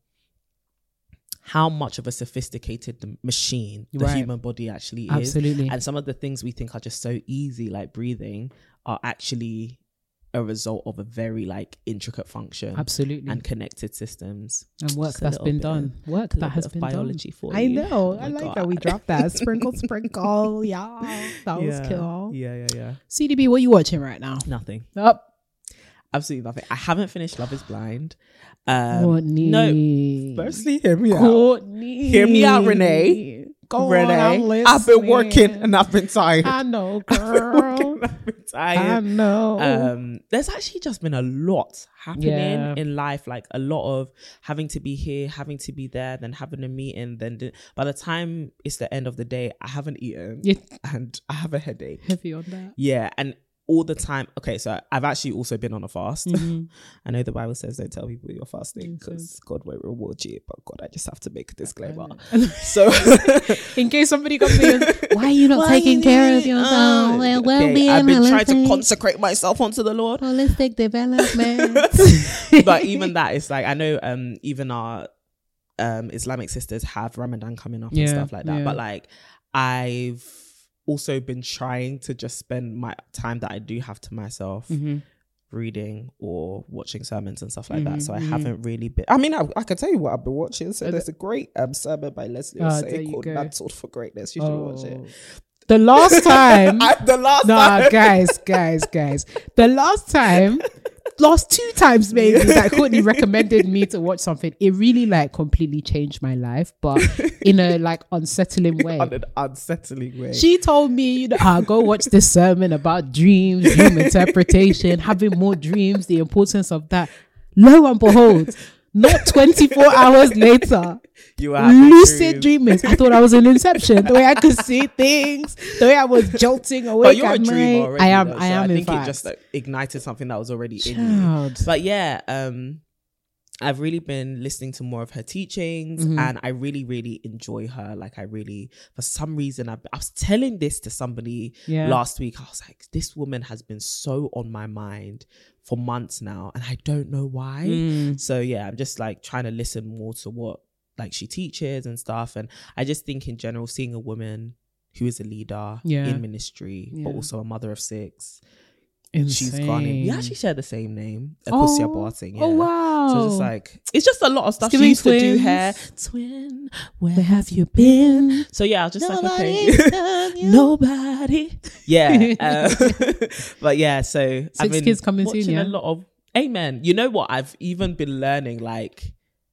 how much of a sophisticated the machine the Right. human body actually is. Absolutely. And some of the things we think are just so easy, like breathing, are actually a result of a very like intricate function. Absolutely. And connected systems. And work Just a that's little been bit- done. Work a that little has bit been of biology done. for I you. know. Oh I my like that we God. dropped that. Sprinkle, sprinkle. Yeah. That was yeah. cool. Yeah, yeah, yeah. C D B, what are you watching right now? Nothing. Up. Absolutely nothing. I haven't finished Love is Blind. Um, Courtney. No. Firstly, hear me out. Courtney. Hear me out, Renee. Go Renee, on, I'm I've been working listening. and I've been tired. I know, I've been working girl. and I've been I tired. know. Um, there's actually just been a lot happening Yeah. in life, like a lot of having to be here, having to be there, then having a meeting. Then di- by the time it's the end of the day, I haven't eaten Yeah. and I have a headache. Heavy on that. Yeah, and all the time. Okay, so I've actually also been on a fast. Mm-hmm. I know the Bible says don't tell people you're fasting Yes, because God won't reward you. But God, I just have to make a disclaimer. know. So, In case somebody comes in, why are you not Why taking you- care of yourself? Oh, well, okay, well-being, I've been trying to holistic- consecrate myself onto the Lord. holistic development. But even that, it's like I know um even our um Islamic sisters have Ramadan coming up Yeah, and stuff like that. yeah. But like I've also been trying to just spend my time that I do have to myself Mhm. reading or watching sermons and stuff like that. So I Mhm. haven't really been. I mean, I, I can tell you what I've been watching. So there's a great um sermon by Leslie Oh, Osei there you called go. "Mantled for Greatness." You should watch it. Oh. The last time, I, the last nah, time. guys, guys, guys. The last time, last two times maybe that Courtney recommended me to watch something, it really like completely changed my life, but in a like unsettling way. On an unsettling way. She told me, you know, ah, go watch this sermon about dreams, dream interpretation, having more dreams, the importance of that. Lo and behold, not twenty-four hours later, You are having lucid dreams. dreaming. I thought I was in Inception. The way I could see things, the way I was jolting awake. But you're a at dreamer night. already. I am. though, I so am. I in think fact. it just like, ignited something that was already in you. Child. But yeah, um, I've really been listening to more of her teachings, Mm-hmm. and I really, really enjoy her. Like, I really, for some reason, I, I was telling this to somebody Yeah. last week. I was like, this woman has been so on my mind for months now, and I don't know why. Mm. So yeah, I'm just like trying to listen more to what like she teaches and stuff. And I just think in general, seeing a woman who is a leader Yeah. in ministry, but Yeah. also a mother of six. Insane. She's gone in. We actually share the same name, Ekusia Oh, Boateng. Yeah. oh wow! So it's just like it's just a lot of stuff. It's She used giving to do twins. hair. Twin, where have you been? So yeah, I was just like, okay, love you. nobody. Yeah, uh, but yeah. So I've Six been kids coming watching soon, yeah? a lot of. Amen. You know what? I've even been learning like.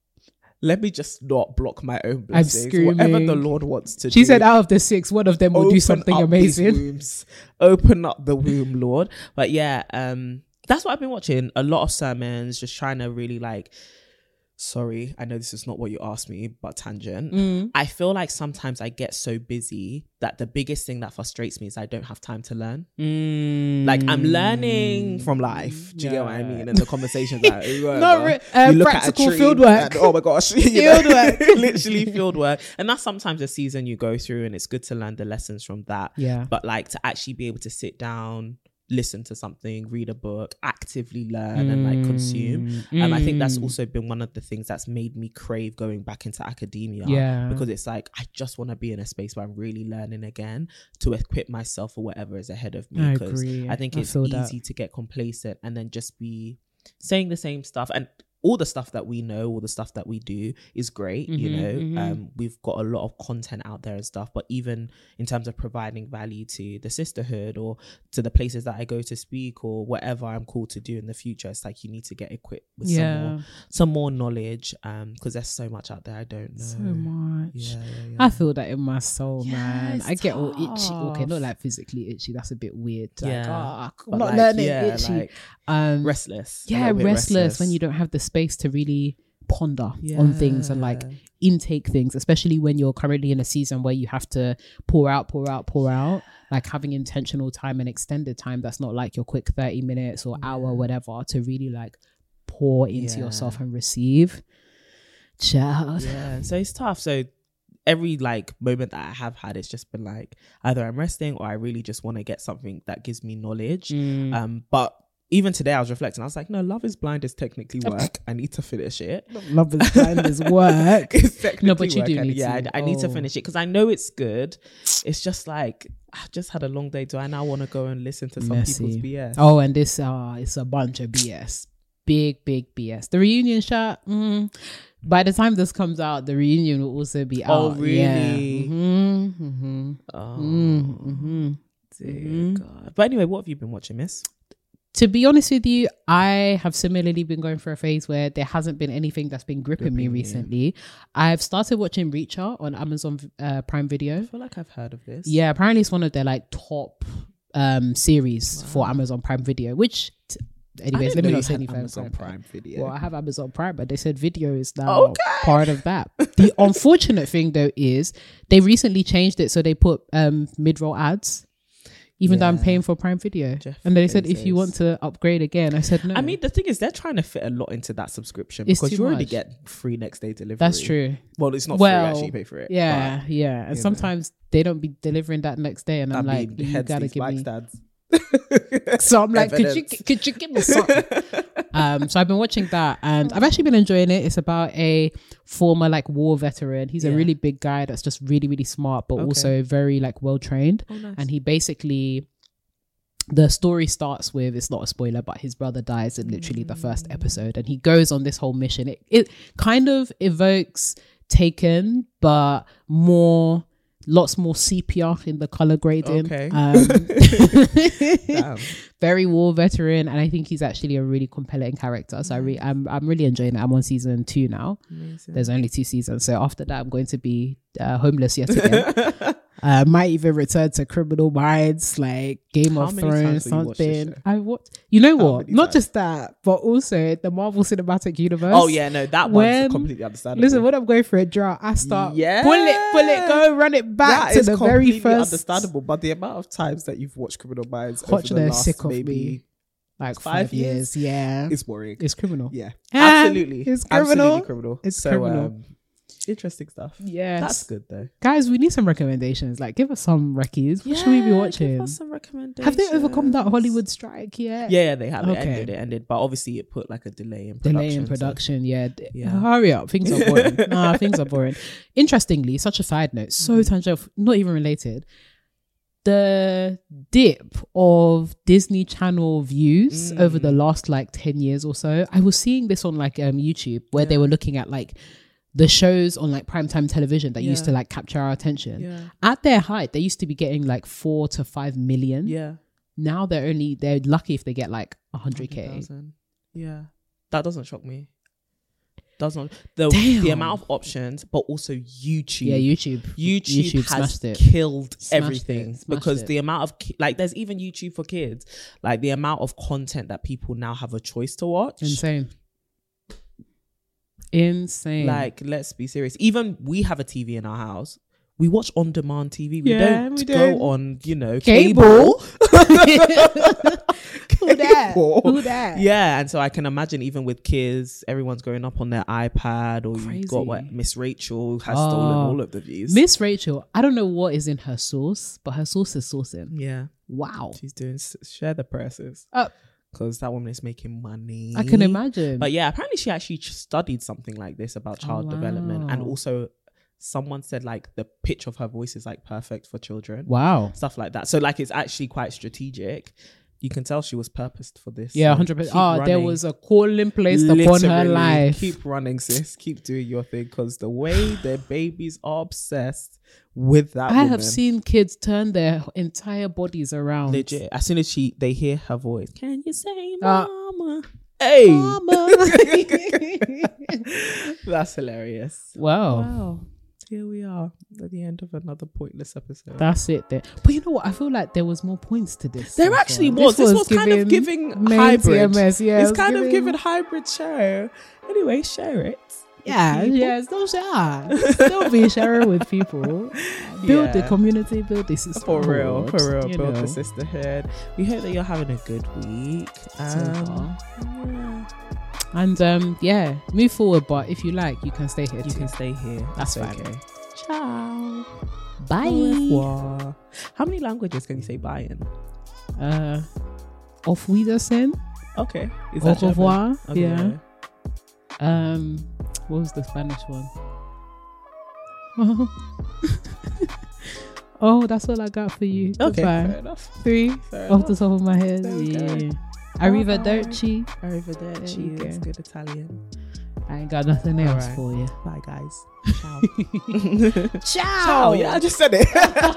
Let me just not block my own blessings. Whatever the screaming. Lord wants to She do. said, out of the six, one of them will do Open something up these amazing. wombs. Open up the womb, Lord. But yeah, um, that's what I've been watching. A lot of sermons, just trying to really like. Sorry, I know this is not what you asked me, but tangent. Mm. I feel like sometimes I get so busy that the biggest thing that frustrates me is I don't have time to learn. Mm. Like I'm learning from life. Do you get what I mean? And the conversations that Not re- uh, practical field work. And, oh my gosh, you know, Field work. literally field work. And that's sometimes a season you go through, and it's good to learn the lessons from that. Yeah. But like to actually be able to sit down, listen to something, read a book, actively learn and like consume. Um, I think that's Mm. also been one of the things that's made me crave going back into academia. Yeah. Because it's like I just want to be in a space where I'm really learning again to equip myself for whatever is ahead of me. I Because agree. I think I it's feel easy that. to get complacent and then just be saying the same stuff. And all the stuff that we know, all the stuff that we do is great. You Mhm, know, mhm. um, we've got a lot of content out there and stuff. But even in terms of providing value to the sisterhood or to the places that I go to speak or whatever I'm called to do in the future, it's like you need to get equipped with some Yeah. more, some more knowledge. Um, because there's so much out there I don't know. So much. Yeah, yeah, yeah. I feel that in my soul, Yeah, man. it's I get all itchy. Okay, tough. not like physically itchy. That's a bit weird. Like, Yeah. ah, I'm But not like, learning yeah, itchy. like, um, restless. a yeah, little bit restless, when you don't have the space to really ponder on things and like Yeah. intake things, especially when you're currently in a season where you have to pour out, pour out, pour out. Like having intentional time and extended time that's not like your quick thirty minutes or hour, whatever, to really like pour into Yeah. yourself and receive. Child. Yeah, so it's tough. So every like moment that I have had, it's just been like either I'm resting or I really just want to get something that gives me knowledge. Mm. Um, but even today I was reflecting. I was like, no, Love is Blind is technically work. I need to finish it. Love is blind is work. It's technically No, but you work, do and need yeah, to. I, I need to Oh. finish it because I know it's good. It's just like I've just had a long day. Do I now want to go and listen to some Messy. people's B S? Oh, and this uh it's a bunch of B S. Big, big B S. The reunion shot, mm, by the time this comes out, the reunion will also be out. Oh, really? Yeah. Mm-hmm, mm-hmm, Oh, mm-hmm. dear Mhm. God. But anyway, what have you been watching, miss? To be honest with you, I have similarly been going for a phase where there hasn't been anything that's been gripping, Gripping me you. recently. I've started watching Reacher on Amazon uh, Prime Video. I feel like I've heard of this. Yeah, apparently it's one of their like top um series for Amazon Prime Video, which t- anyways, let me not say anything. Amazon Prime Video. Well, I have Amazon Prime, but they said video is now Okay. part of that. The unfortunate thing though is they recently changed it so they put um mid-roll ads. Even though I'm Yeah. paying for Prime Video. Jeff And they said if you Bezos. want to upgrade again, I said no. I mean, the thing is, they're trying to fit a lot into that subscription It's because too you already much. get free next day delivery. That's true. Well, it's not Well, free, actually, you pay for it. Yeah, yeah. And you know. sometimes they don't be delivering that next day, and But, I'm I like, mean, you hence gotta these give bike me. stands. So I'm like, could you Evidence. could you give me something? um, so I've been watching that, and I've actually been enjoying it. It's about a former like war veteran. He's a Yeah. really big guy that's just really really smart, but Okay. also very like well trained. Oh, nice. And he basically. The story starts with, it's not a spoiler, but his brother dies in literally the first episode, and he goes on this whole mission. It it kind of evokes Taken, but more, lots more sepia in the color grading. Okay. Um, Damn. very war veteran, and I think he's actually a really compelling character. So I re- I'm I'm really enjoying it. I'm on season two now. Amazing. There's only two seasons, so after that, I'm going to be uh, homeless yet again. I uh, might even return to Criminal Minds, like Game How of many Thrones, times have you watched this something. show? I what you know How what? many Not times? just that, but also the Marvel Cinematic Universe. Oh yeah, no, that When- one's completely understandable. Listen, when I'm going for a drought, I start Yeah. pull it, pull it, go run it back that to is the completely very first. understandable. But the amount of times that you've watched Criminal Minds over Hotch, the they're last sick of maybe me. Like five five, years. years? Yeah, it's worrying. it's criminal. Yeah, Ah, absolutely, it's Absolutely criminal. criminal. It's so, criminal. Um, interesting stuff. Yes, That's good though. guys. We need some recommendations. Like, give us some recce's. What should we be Yeah, watching? Give us some recommendations. Have they overcome that Hollywood strike yet? Yeah, yeah, they have. It Okay. ended. It ended, but obviously it put like a delay in production. Delay in so- production, yeah. D- Yeah. Hurry up, things are boring. nah, things are boring. Interestingly, such a side note, so Mm-hmm. tangential, not even related. The dip of Disney Channel views Mm. over the last like ten years or so. I was seeing this on like um YouTube where they Yeah. were looking at like the shows on like primetime television that used Yeah. to like capture our attention. Yeah, At their height, they used to be getting like four to five million. yeah. Now they're only they're lucky if they get like a hundred k. one hundred thousand. Yeah, that doesn't shock me. Does not the Damn. the amount of options, but also YouTube. Yeah, YouTube. YouTube, YouTube has smashed it. killed Smashed everything it, smashed because it. the amount of ki- like there's even YouTube for kids, like the amount of content that people now have a choice to watch. Insane. Insane. Like, let's be serious. Even we have a T V in our house. We watch on demand T V. We Yeah, don't we go don't. on, you know, Cable. cable. Who that? Cable. Who that? Yeah, and so I can imagine even with kids, everyone's growing up on their iPad, or you've got what Crazy. Miss Rachel has Oh. stolen all of the views. Miss Rachel, I don't know what is in her sauce, but her sauce is saucing. yeah, Wow. she's doing s- share the presses Uh, because that woman is making money. I can imagine. But yeah, apparently she actually ch- studied something like this about child Oh, development, and wow. also someone said like the pitch of her voice is like perfect for children. Wow. Stuff like that. So like it's actually quite strategic. You can tell she was purposed for this. Yeah, So one hundred percent. keep Oh, there running. was a calling placed upon her Literally, life. Keep running, sis. Keep doing your thing because the way their babies are obsessed with that I woman, have seen kids turn their entire bodies around. legit. As soon as she they hear her voice, can you say Uh, mama? Hey, Mama. that's hilarious. Wow. Wow. Here we are at the end of another pointless episode. That's it there. But you know what? I feel like there was more points to this. There so actually far. was. This was kind of giving main hybrid. T M S, yeah, it It's was kind of giving- giving hybrid show. Anyway, share it. with Yeah, people. yeah, don't share. Don't be sharing with people. Build the Yeah. community, build the sisterhood. For real, for real. you Build know. the sisterhood. We hope that you're having a good week. So Um, far. yeah. And um, yeah, move forward. But if you like, you can stay here. You too. can stay here. That's It's fine. okay. Ciao. Bye. Au revoir. How many languages can you say bye in? Uh, auf Wiedersehen. Okay. Is Au that German? revoir. Okay, Yeah. Um, what was the Spanish one? Oh, that's all I got for you. Okay, Goodbye. fair enough. Three Fair off enough. the top of my head. There we go. Yeah. Arrivederci. Arrivederci. There you That's go. good Italian. I ain't got nothing else Alright. for you. Bye, guys. Ciao. Ciao. Ciao. Yeah, I just said it.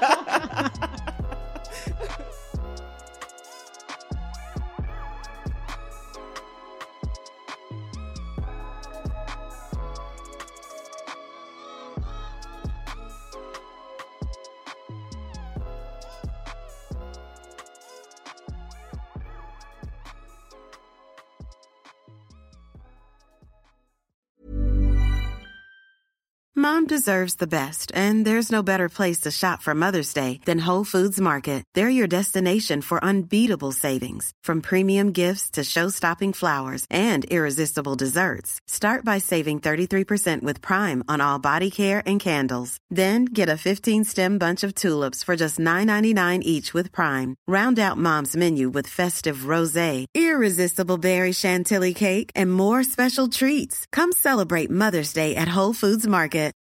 Mom deserves the best, and there's no better place to shop for Mother's Day than Whole Foods Market. They're your destination for unbeatable savings, from premium gifts to show-stopping flowers and irresistible desserts. Start by saving thirty-three percent with Prime on all body care and candles. Then get a fifteen-stem bunch of tulips for just nine ninety-nine each with Prime. Round out Mom's menu with festive rosé, irresistible berry chantilly cake, and more special treats. Come celebrate Mother's Day at Whole Foods Market.